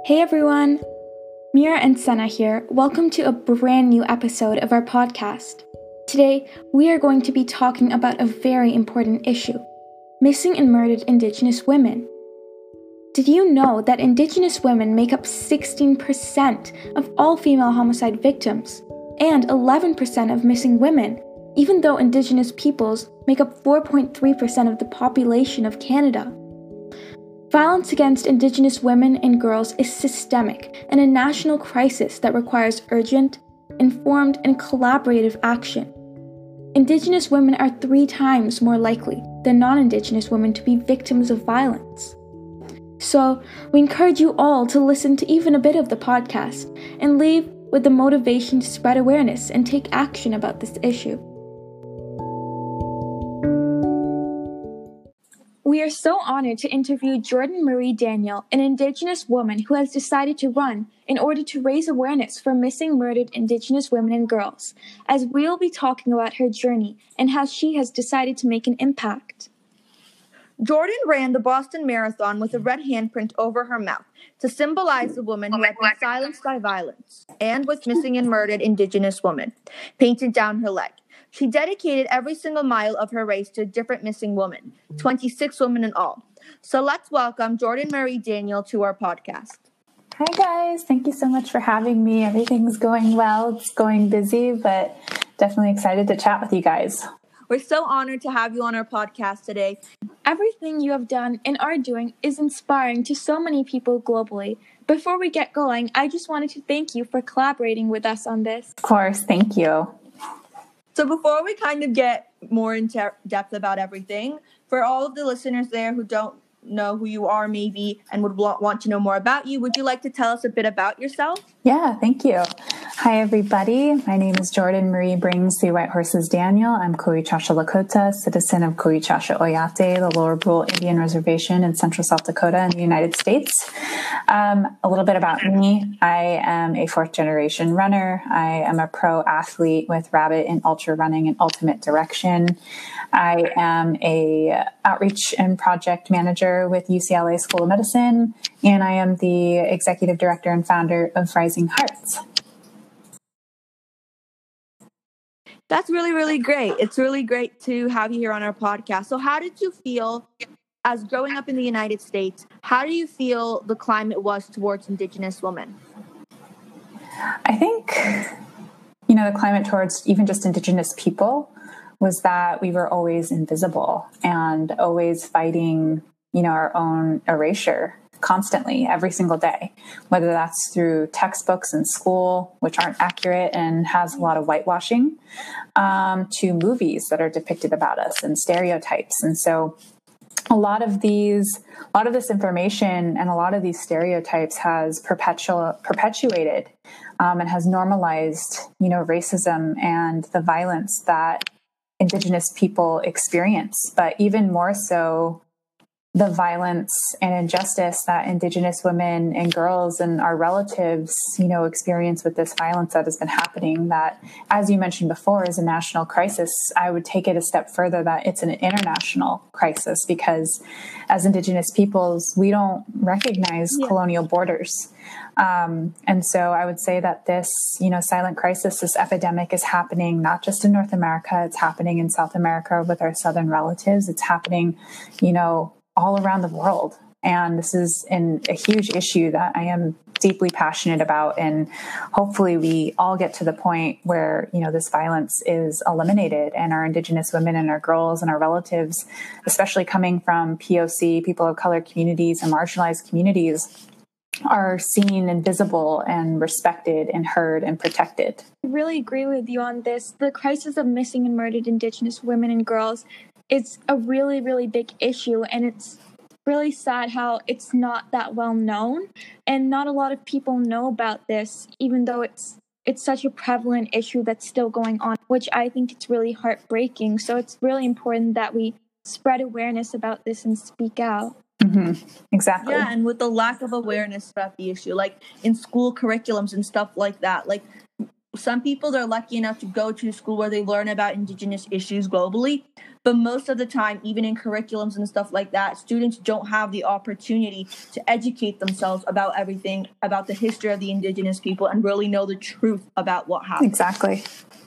Hey everyone! Mira and Senna here. Welcome to a brand new episode of our podcast. Today, we are going to be talking about a very important issue: missing and murdered Indigenous women. Did you know that Indigenous women make up 16% of all female homicide victims and 11% of missing women, even though Indigenous peoples make up 4.3% of the population of Canada? Violence against Indigenous women and girls is systemic and a national crisis that requires urgent, informed, and collaborative action. Indigenous women are 3 times more likely than non-Indigenous women to be victims of violence. So, we encourage you all to listen to even a bit of the podcast and leave with the motivation to spread awareness and take action about this issue. We are so honored to interview Jordan Marie Daniel, an Indigenous woman who has decided to run in order to raise awareness for missing murdered Indigenous women and girls, as we'll be talking about her journey and how she has decided to make an impact. Jordan ran the Boston Marathon with a red handprint over her mouth to symbolize the woman who had been silenced by violence and was missing and murdered Indigenous woman, painted down her leg. She dedicated every single mile of her race to a different missing woman, 26 women in all. So let's welcome Jordan Marie Daniel to our podcast. Hi guys, thank you so much for having me. Everything's going well. It's going busy, but definitely excited to chat with you guys. We're so honored to have you on our podcast today. Everything you have done and are doing is inspiring to so many people globally. Before we get going, I just wanted to thank you for collaborating with us on this. Of course, thank you. So before we kind of get more in depth about everything, for all of the listeners there who don't know who you are maybe and would want to know more about you, would you like to tell us a bit about yourself? Yeah, thank you. Hi, everybody. My name is Jordan Marie Brings the White Horses Daniel. I'm Koichasha Lakota, citizen of Koichasha Oyate, the Lower Brule Indian Reservation in Central South Dakota in the United States. A little bit about me. I am a 4th-generation runner. I am a pro athlete with Rabbit in ultra running and ultimate direction. I am a outreach and project manager with UCLA School of Medicine, and I am the executive director and founder of Rising Hearts. That's really, really great. It's really great to have you here on our podcast. So how did you feel as growing up in the United States? How do you feel the climate was towards Indigenous women? I think, the climate towards even just Indigenous people was that we were always invisible and always fighting, our own erasure constantly, every single day, whether that's through textbooks in school, which aren't accurate and has a lot of whitewashing, to movies that are depicted about us and stereotypes. And so a lot of this information and a lot of these stereotypes has perpetuated and has normalized, racism and the violence that Indigenous people experience, but even more so, the violence and injustice that Indigenous women and girls and our relatives, experience with this violence that has been happening, that, as you mentioned before, is a national crisis. I would take it a step further that it's an international crisis, because as Indigenous peoples, we don't recognize colonial borders. And so I would say that this, silent crisis, this epidemic is happening not just in North America, it's happening in South America with our Southern relatives. It's happening, all around the world. And this is a huge issue that I am deeply passionate about. And hopefully we all get to the point where, this violence is eliminated and our Indigenous women and our girls and our relatives, especially coming from POC, people of color communities and marginalized communities, are seen and visible and respected and heard and protected. I really agree with you on this. The crisis of missing and murdered Indigenous women and girls is a really, really big issue, and it's really sad how it's not that well known, and not a lot of people know about this, even though it's such a prevalent issue that's still going on, which I think it's really heartbreaking. So it's really important that we spread awareness about this and speak out. Mm-hmm. Exactly. Yeah, and with the lack of awareness about the issue, like in school curriculums and stuff like that, like some people are lucky enough to go to school where they learn about Indigenous issues globally, but most of the time, even in curriculums and stuff like that, students don't have the opportunity to educate themselves about everything, about the history of the Indigenous people, and really know the truth about what happened. Exactly.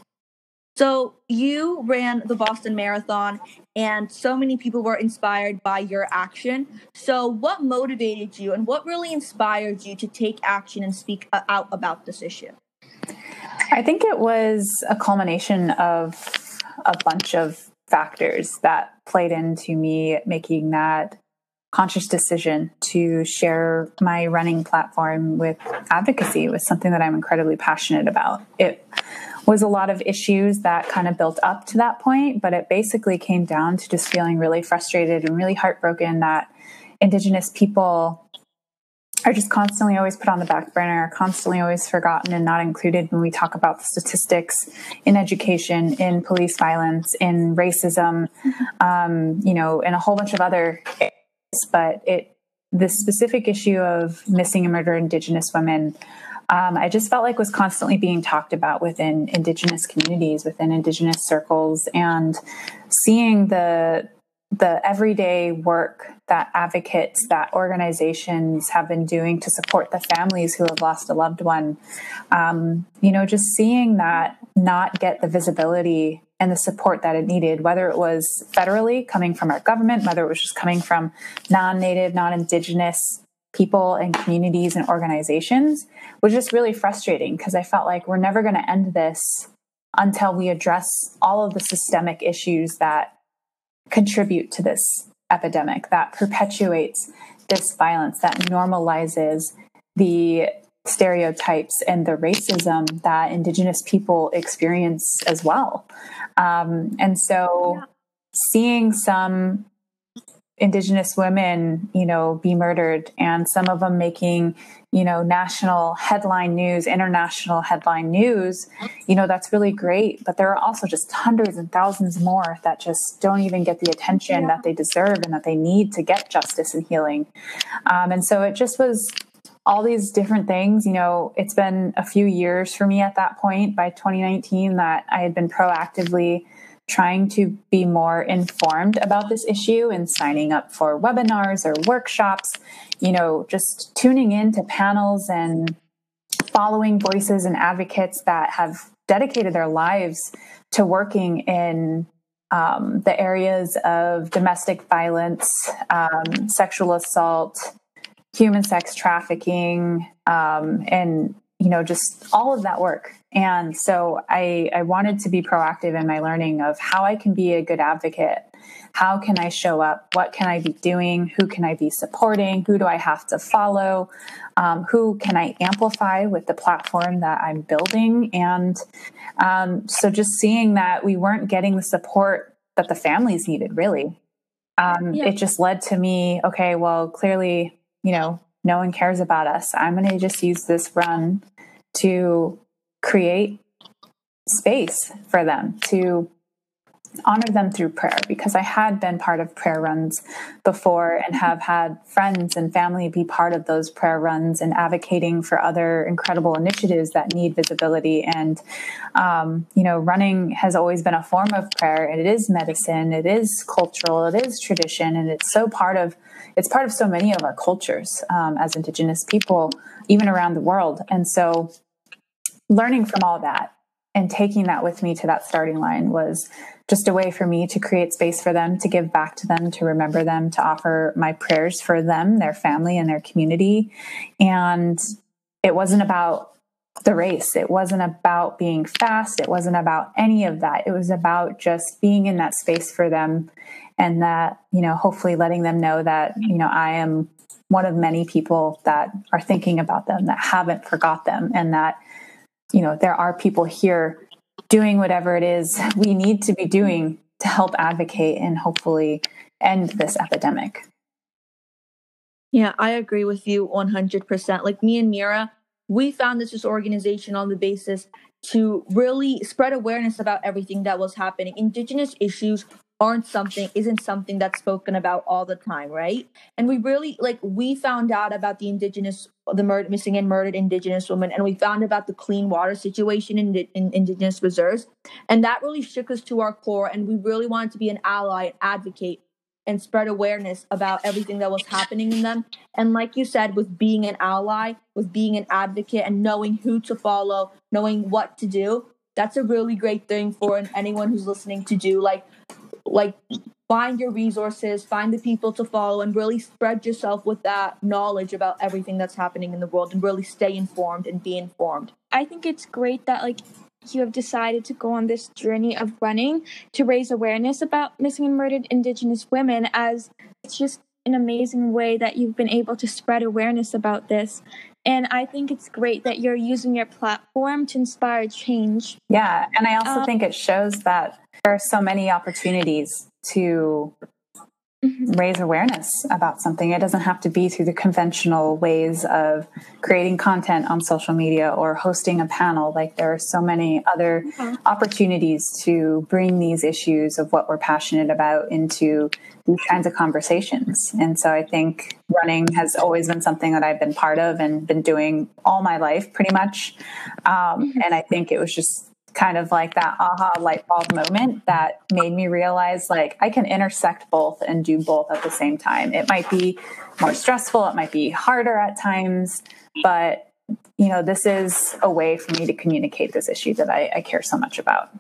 So you ran the Boston Marathon, and so many people were inspired by your action. So what motivated you, and what really inspired you to take action and speak out about this issue? I think it was a culmination of a bunch of factors that played into me making that conscious decision to share my running platform with advocacy, with something that I'm incredibly passionate about. It was a lot of issues that kind of built up to that point, but it basically came down to just feeling really frustrated and really heartbroken that Indigenous people are just constantly always put on the back burner, constantly always forgotten and not included when we talk about the statistics in education, in police violence, in racism, and a whole bunch of other areas. But this specific issue of missing and murdered Indigenous women, I just felt like was constantly being talked about within Indigenous communities, within Indigenous circles, and seeing the everyday work that advocates, that organizations have been doing to support the families who have lost a loved one. Just seeing that not get the visibility and the support that it needed, whether it was federally coming from our government, whether it was just coming from non-Native, non-Indigenous people and communities and organizations, was just really frustrating because I felt like we're never going to end this until we address all of the systemic issues that contribute to this epidemic, that perpetuates this violence, that normalizes the stereotypes and the racism that Indigenous people experience as well. Seeing some Indigenous women, be murdered, and some of them making, national headline news, international headline news, that's really great. But there are also just hundreds and thousands more that just don't even get the attention that they deserve and that they need to get justice and healing. And so it just was all these different things. It's been a few years for me at that point, by 2019, that I had been proactively trying to be more informed about this issue and signing up for webinars or workshops, just tuning in to panels and following voices and advocates that have dedicated their lives to working in the areas of domestic violence, sexual assault, human sex trafficking, and just all of that work. And so I wanted to be proactive in my learning of how I can be a good advocate. How can I show up? What can I be doing? Who can I be supporting? Who do I have to follow? Who can I amplify with the platform that I'm building? And so just seeing that we weren't getting the support that the families needed, really, it just led to me, okay, well, clearly, no one cares about us. I'm going to just use this run to create space for them, to honor them through prayer, because I had been part of prayer runs before and have had friends and family be part of those prayer runs and advocating for other incredible initiatives that need visibility. And, running has always been a form of prayer. It is medicine. It is cultural. It is tradition. And it's part of so many of our cultures as Indigenous people, even around the world. And so learning from all that and taking that with me to that starting line was just a way for me to create space for them, to give back to them, to remember them, to offer my prayers for them, their family, and their community. And it wasn't about the race. It wasn't about being fast. It wasn't about any of that. It was about just being in that space for them, and that, hopefully letting them know that, I am one of many people that are thinking about them, that haven't forgot them, and that, there are people here doing whatever it is we need to be doing to help advocate and hopefully end this epidemic. Yeah, I agree with you 100%. Like me and Mira, we founded this organization on the basis to really spread awareness about everything that was happening. Indigenous issues isn't something that's spoken about all the time, right? And we found out about missing and murdered Indigenous women, and we found about the clean water situation in Indigenous reserves, and that really shook us to our core. And we really wanted to be an ally and advocate and spread awareness about everything that was happening in them. And like you said, with being an ally, with being an advocate, and knowing who to follow, knowing what to do, that's a really great thing for anyone who's listening to do. Like find your resources, find the people to follow, and really spread yourself with that knowledge about everything that's happening in the world, and really stay informed and be informed. I think it's great that you have decided to go on this journey of running to raise awareness about missing and murdered Indigenous women, as it's just an amazing way that you've been able to spread awareness about this. And I think it's great that you're using your platform to inspire change. Yeah, and I also think it shows that there are so many opportunities to raise awareness about something. It doesn't have to be through the conventional ways of creating content on social media or hosting a panel. Like, there are so many other opportunities to bring these issues of what we're passionate about into these kinds of conversations. And so I think running has always been something that I've been part of and been doing all my life pretty much. And I think it was just kind of like that aha light bulb moment that made me realize, like, I can intersect both and do both at the same time. It might be more stressful, it might be harder at times, but this is a way for me to communicate this issue that I care so much about.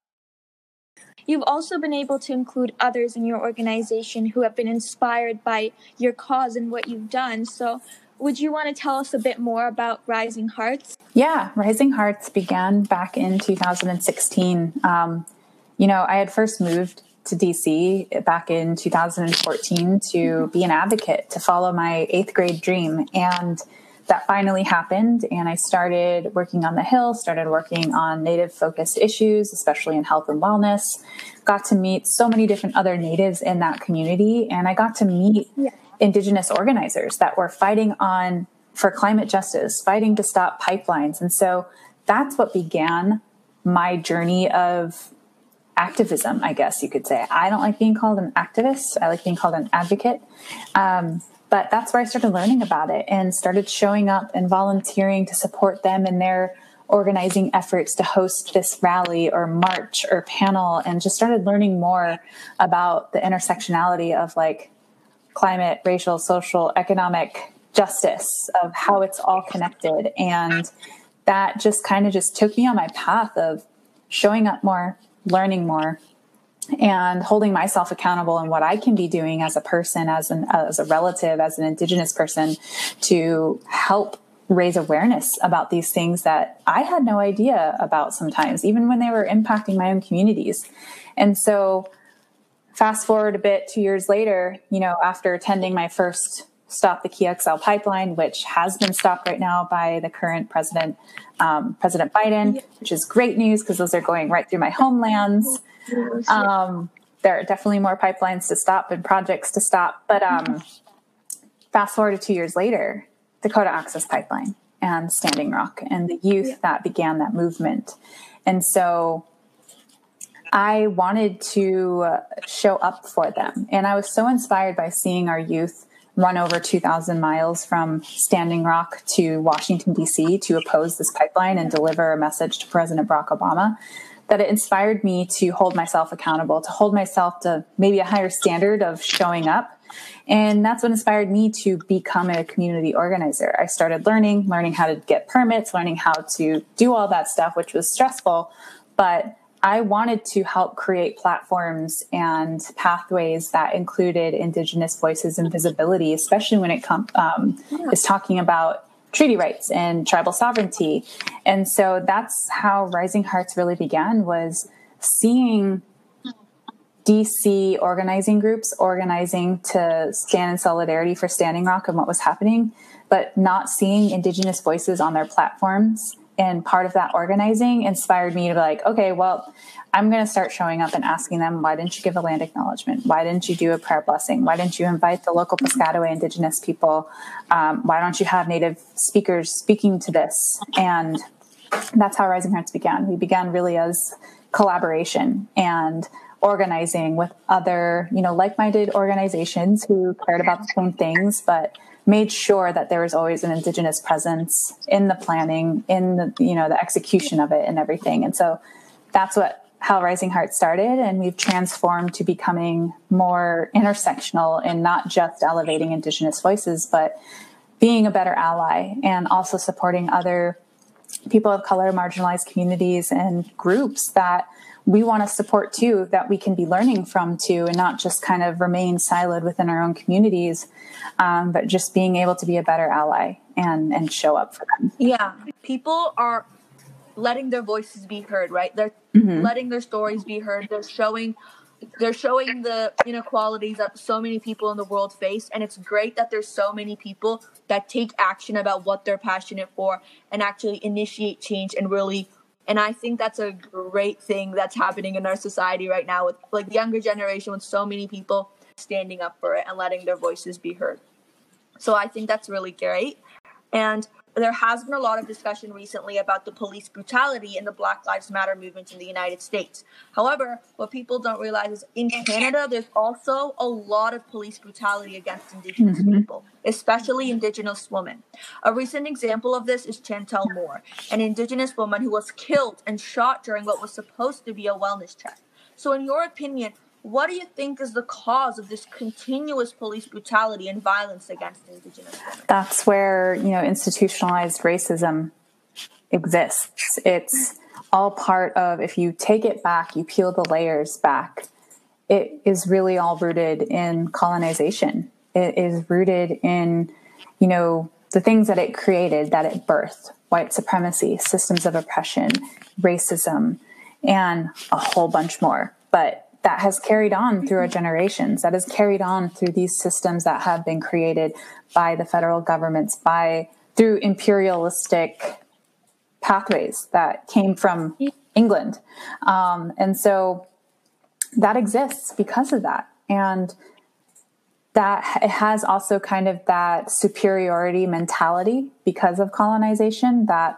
You've also been able to include others in your organization who have been inspired by your cause and what you've done. So would you want to tell us a bit more about Rising Hearts? Yeah, Rising Hearts began back in 2016. I had first moved to DC back in 2014 to be an advocate, to follow my 8th grade dream. And that finally happened. And I started working on the Hill, started working on Native-focused issues, especially in health and wellness. Got to meet so many different other Natives in that community. And I got to meet Indigenous organizers that were fighting for climate justice, fighting to stop pipelines. And so that's what began my journey of activism, I guess you could say. I don't like being called an activist. I like being called an advocate. But that's where I started learning about it and started showing up and volunteering to support them in their organizing efforts to host this rally or march or panel, and just started learning more about the intersectionality of climate, racial, social, economic justice, of how it's all connected. And that just took me on my path of showing up more, learning more, and holding myself accountable in what I can be doing as a person, as a relative, as an Indigenous person, to help raise awareness about these things that I had no idea about sometimes, even when they were impacting my own communities. And so fast forward a bit, 2 years later, after attending my first Stop the Key XL pipeline, which has been stopped right now by the current president, President Biden, which is great news because those are going right through my homelands. There are definitely more pipelines to stop and projects to stop. But fast forward to 2 years later, Dakota Access Pipeline and Standing Rock and the youth that began that movement. And so I wanted to show up for them. And I was so inspired by seeing our youth run over 2,000 miles from Standing Rock to Washington, D.C. to oppose this pipeline and deliver a message to President Barack Obama, that it inspired me to hold myself accountable, to hold myself to maybe a higher standard of showing up. And that's what inspired me to become a community organizer. I started learning how to get permits, learning how to do all that stuff, which was stressful, but I wanted to help create platforms and pathways that included Indigenous voices and visibility, especially when it is talking about treaty rights and tribal sovereignty. And so that's how Rising Hearts really began, was seeing DC organizing groups organizing to stand in solidarity for Standing Rock and what was happening, but not seeing Indigenous voices on their platforms. And part of that organizing inspired me to be like, okay, well, I'm going to start showing up and asking them, why didn't you give a land acknowledgement? Why didn't you do a prayer blessing? Why didn't you invite the local Piscataway Indigenous people? Why don't you have Native speakers speaking to this? And that's how Rising Hearts began. We began really as collaboration and organizing with other, like-minded organizations who cared about the same things, but made sure that there was always an Indigenous presence in the planning, in the execution of it and everything. And so that's how Rising Heart started. And we've transformed to becoming more intersectional and not just elevating Indigenous voices, but being a better ally and also supporting other people of color, marginalized communities and groups that we want to support too, that we can be learning from too, and not just kind of remain siloed within our own communities, but just being able to be a better ally and show up for them. Yeah. People are letting their voices be heard, right? They're letting their stories be heard. They're showing the inequalities that so many people in the world face. And it's great that there's so many people that take action about what they're passionate for and actually initiate change and I think that's a great thing that's happening in our society right now with like the younger generation, with so many people standing up for it and letting their voices be heard. So I think that's really great. And there has been a lot of discussion recently about the police brutality in the Black Lives Matter movement in the United States. However, what people don't realize is in Canada, there's also a lot of police brutality against Indigenous people, especially Indigenous women. A recent example of this is Chantel Moore, an Indigenous woman who was killed and shot during what was supposed to be a wellness check. So in your opinion, what do you think is the cause of this continuous police brutality and violence against Indigenous women? That's where, institutionalized racism exists. It's all part of, if you take it back, you peel the layers back, it is really all rooted in colonization. It is rooted in, the things that it created, that it birthed: white supremacy, systems of oppression, racism, and a whole bunch more. But that has carried on through our generations, that has carried on through these systems that have been created by the federal governments, through imperialistic pathways that came from England. And so that exists because of that. And that it has also kind of that superiority mentality because of colonization that,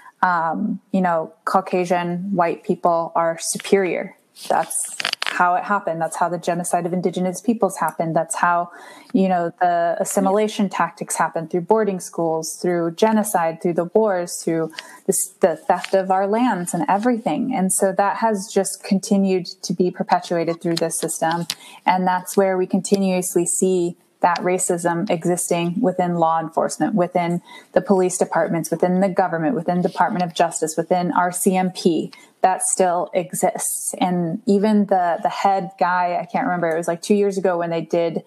Caucasian white people are superior. That's how it happened. That's how the genocide of Indigenous peoples happened. That's how, the assimilation tactics happened through boarding schools, through genocide, through the wars, through the theft of our lands and everything. And so that has just continued to be perpetuated through this system. And that's where we continuously see that racism existing within law enforcement, within the police departments, within the government, within Department of Justice, within RCMP, that still exists. And even the head guy, I can't remember, it was like 2 years ago when they did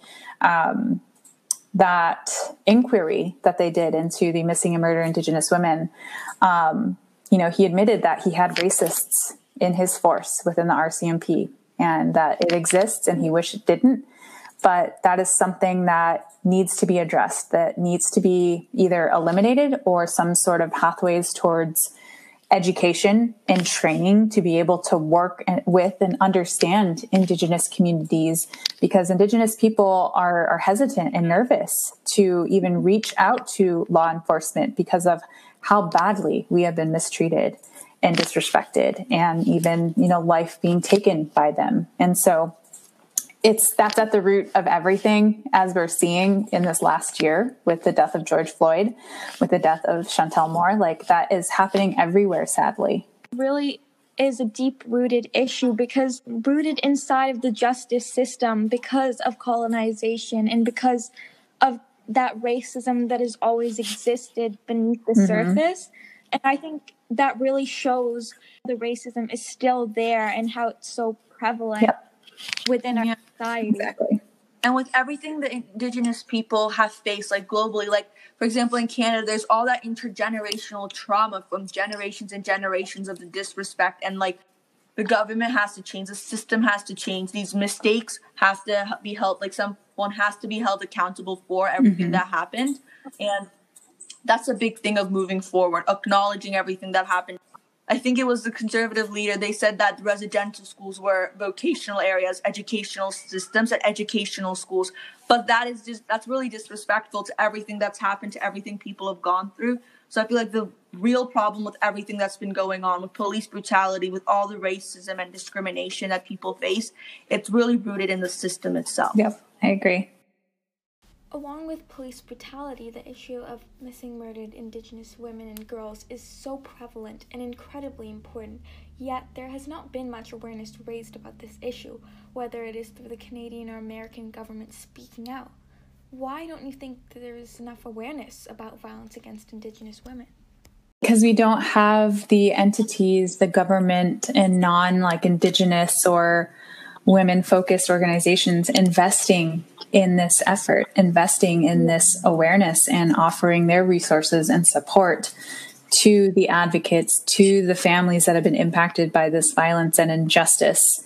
that inquiry that they did into the missing and murdered Indigenous women. He admitted that he had racists in his force within the RCMP and that it exists and he wished it didn't. But that is something that needs to be addressed, that needs to be either eliminated or some sort of pathways towards education and training to be able to work with and understand Indigenous communities, because Indigenous people are hesitant and nervous to even reach out to law enforcement because of how badly we have been mistreated and disrespected, and even, life being taken by them. And so that's at the root of everything, as we're seeing in this last year with the death of George Floyd, with the death of Chantel Moore. Like, that is happening everywhere, sadly. Really is a deep-rooted issue, because rooted inside of the justice system because of colonization and because of that racism that has always existed beneath the surface. And I think that really shows the racism is still there and how it's so prevalent. Yep. Within our society. Exactly. And with everything that Indigenous people have faced, like globally, like, for example, in Canada, there's all that intergenerational trauma from generations and generations of the disrespect. And, like, the government has to change. The system has to change. These mistakes have to be held, like, someone has to be held accountable for everything that happened. And that's a big thing of moving forward, acknowledging everything that happened. I think it was the conservative leader, they said that residential schools were vocational areas, educational systems at educational schools. But that's really disrespectful to everything that's happened, to everything people have gone through. So I feel like the real problem with everything that's been going on, with police brutality, with all the racism and discrimination that people face. It's really rooted in the system itself. Yep, I agree. Along with police brutality, the issue of missing murdered Indigenous women and girls is so prevalent and incredibly important, yet there has not been much awareness raised about this issue, whether it is through the Canadian or American government speaking out. Why don't you think that there is enough awareness about violence against Indigenous women? Because we don't have the entities, the government and Indigenous or women-focused organizations investing in this effort, investing in this awareness and offering their resources and support to the advocates, to the families that have been impacted by this violence and injustice.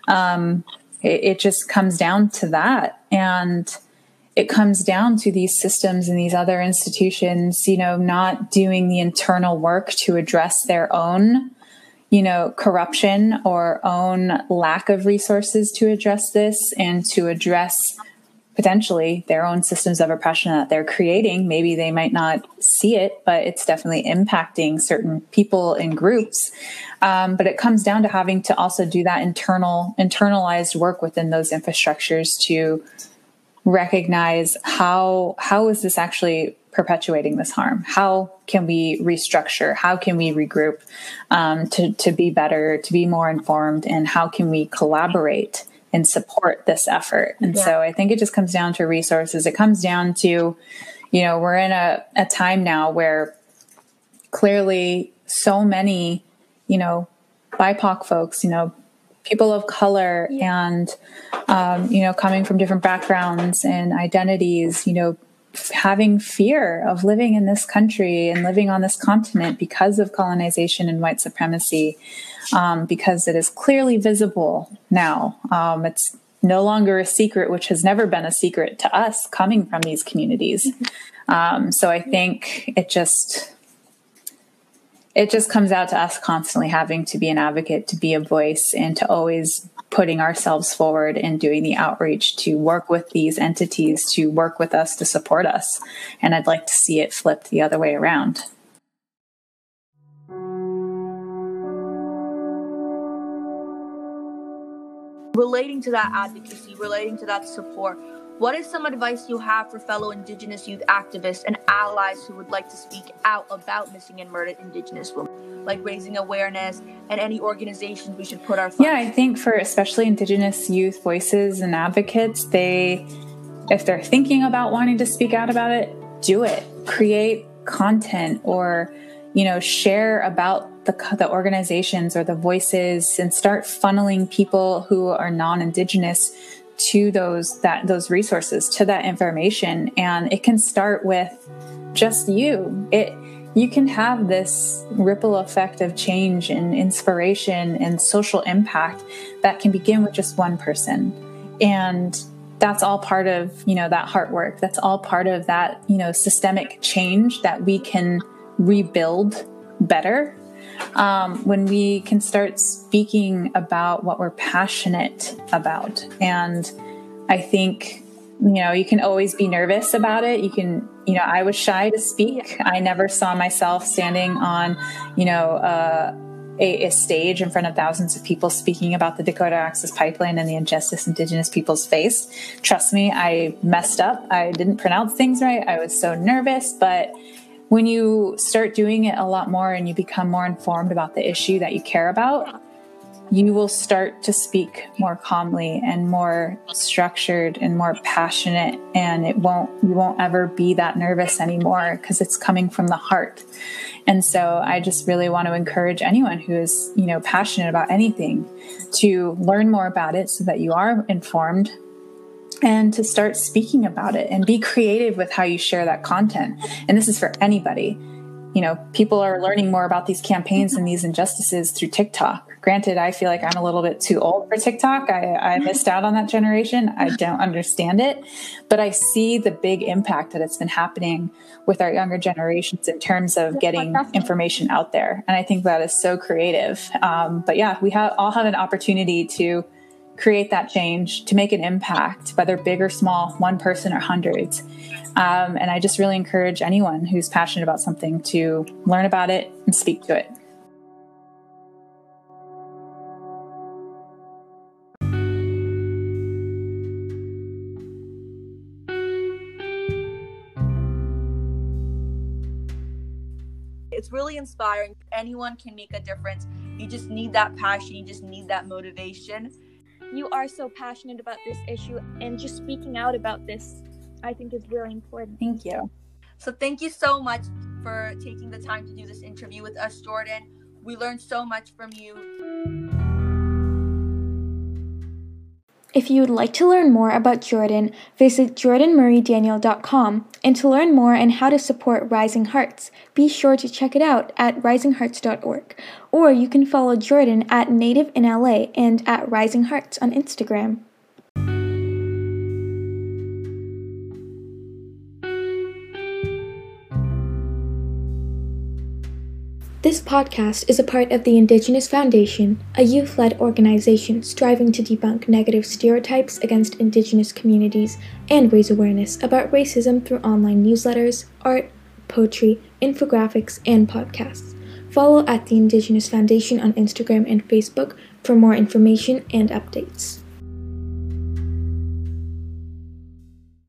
It just comes down to that. And it comes down to these systems and these other institutions, not doing the internal work to address their own, corruption or own lack of resources to address this and to address potentially their own systems of oppression that they're creating. Maybe they might not see it, but it's definitely impacting certain people and groups. But it comes down to having to also do that internalized work within those infrastructures to recognize how is this actually perpetuating this harm? How can we restructure? How can we regroup to be better, to be more informed? And how can we collaborate and support this effort? And so I think it just comes down to resources. It comes down to, we're in a time now where clearly so many, BIPOC folks, people of color and, coming from different backgrounds and identities, having fear of living in this country and living on this continent because of colonization and white supremacy, because it is clearly visible now. It's no longer a secret, which has never been a secret to us coming from these communities. So I think it just comes out to us constantly having to be an advocate, to be a voice, and to always putting ourselves forward and doing the outreach to work with these entities, to work with us, to support us. And I'd like to see it flipped the other way around. Relating to that advocacy, relating to that support, what is some advice you have for fellow Indigenous youth activists and allies who would like to speak out about missing and murdered Indigenous women, like raising awareness and any organizations we should put our funds? Yeah, I think for especially Indigenous youth voices and advocates, if they're thinking about wanting to speak out about it, do it. Create content or, share about the organizations or the voices and start funneling people who are non-Indigenous to those resources, to that information. And it can start with just you. You can have this ripple effect of change and inspiration and social impact that can begin with just one person. And that's all part of, that heart work. That's all part of that, systemic change that we can rebuild better. When we can start speaking about what we're passionate about. And I think, you can always be nervous about it. I was shy to speak. I never saw myself standing on, a stage in front of thousands of people speaking about the Dakota Access Pipeline and the injustice Indigenous peoples face. Trust me, I messed up. I didn't pronounce things right. I was so nervous, but when you start doing it a lot more and you become more informed about the issue that you care about, you will start to speak more calmly and more structured and more passionate. And you won't ever be that nervous anymore because it's coming from the heart. And so I just really want to encourage anyone who is, passionate about anything to learn more about it so that you are informed, and to start speaking about it and be creative with how you share that content. And this is for anybody. People are learning more about these campaigns and these injustices through TikTok. Granted, I feel like I'm a little bit too old for TikTok. I missed out on that generation. I don't understand it, but I see the big impact that it's been happening with our younger generations in terms of getting information out there. And I think that is so creative. But yeah, we all have an opportunity to create that change, to make an impact, whether big or small, one person or hundreds. And I just really encourage anyone who's passionate about something to learn about it and speak to it. It's really inspiring. Anyone can make a difference. You just need that passion. You just need that motivation. You are so passionate about this issue, and just speaking out about this, I think, is really important. Thank you. So thank you so much for taking the time to do this interview with us, Jordan. We learned so much from you. If you would like to learn more about Jordan, visit jordanmurraydaniel.com. And to learn more on how to support Rising Hearts, be sure to check it out at risinghearts.org. Or you can follow Jordan at Native in LA and at Rising Hearts on Instagram. This podcast is a part of the Indigenous Foundation, a youth-led organization striving to debunk negative stereotypes against Indigenous communities and raise awareness about racism through online newsletters, art, poetry, infographics, and podcasts. Follow at the Indigenous Foundation on Instagram and Facebook for more information and updates.